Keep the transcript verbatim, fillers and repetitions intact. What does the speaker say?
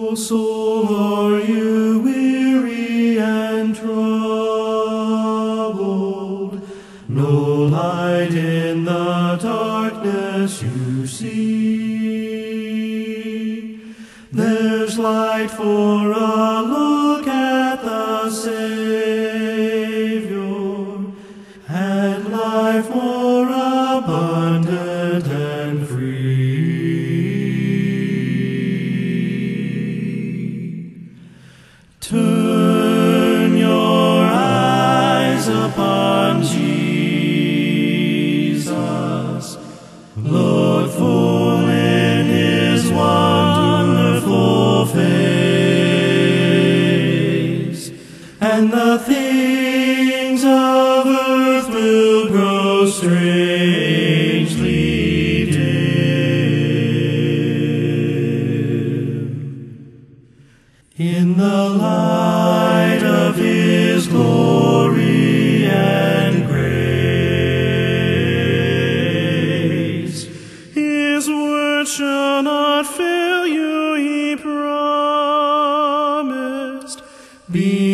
soul, are you weary and troubled? No light in the darkness you see. There's light for a look at the Savior, and life more abundant and free. Turn your eyes upon Jesus. Look full in his wonderful face, and the things of earth will grow strangely dim in the light of his glory and grace. His word shall not fail you, he promised. Be